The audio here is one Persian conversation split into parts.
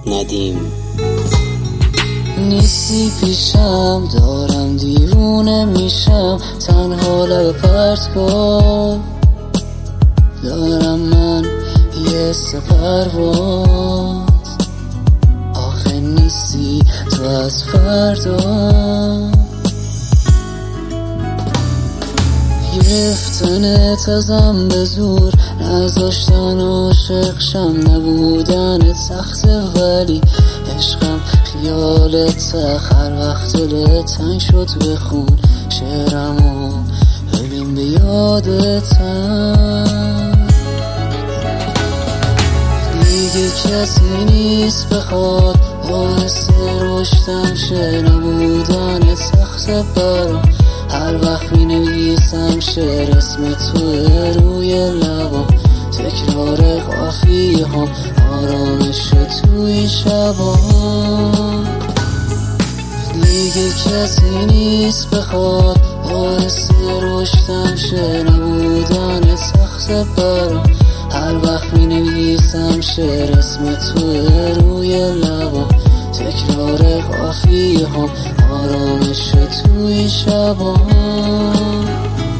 ندیم. نیستی پیشم، دارم دیوونه میشم، تنها لب پرت کن. دارم من یه پرواز، آخه نیستی تو از فردا. گرفتنت ازم به زور، نذاشتن عاشقشم، نبودنت سخته ولی عشقم خیالت. هر وقت دلت تنگ شد بخون شعرمو، ببین به یادتم. دیگه کسی نیست بخواد باعث رشدم شه، نبودنت سخته برام. هر وقت می نویسم شعر اسم توه روی لبام، تکرار قافیه هم آرامش توی شبام. دیگه کسی نیست بخواد باعث رشدم شه، نبودن سخت برام. هر وقت می نویسم شعر اسم توه روی لبام، تکرار قافیه هم آرامش توی شبام.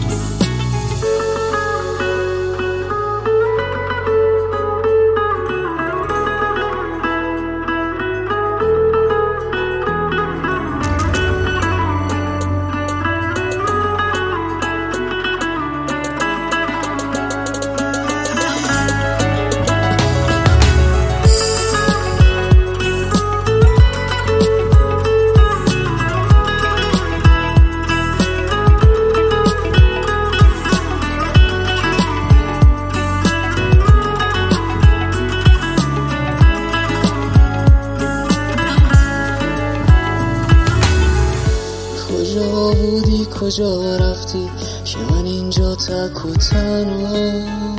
کجا بودی کجا رفتی که من اینجا تک و تنها؟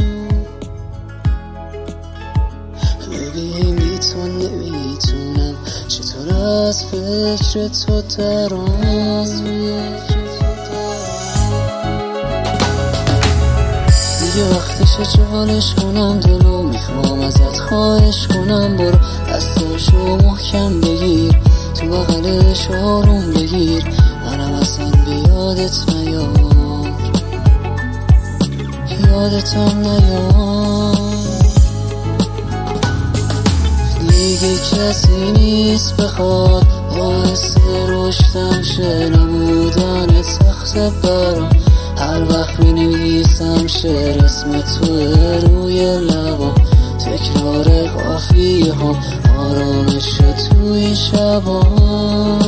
ببین بی تو نمیتونم چطور از فکر تو درام. دیگه وقتشه چالش کنم دلو، میخوام ازت خواهش کنم برو دستاشو محکم بگیر، تو بغلش آروم بگیر، منم اصلا بیادت نیام، یادتم نیام. دیگه کسی نیست بخواد باعث رشدم شه، نبودن سخت برام. هر وقت می نویسم شعر اسم توه روی لبام، تکرار قافیه هم آرامش توی شبام.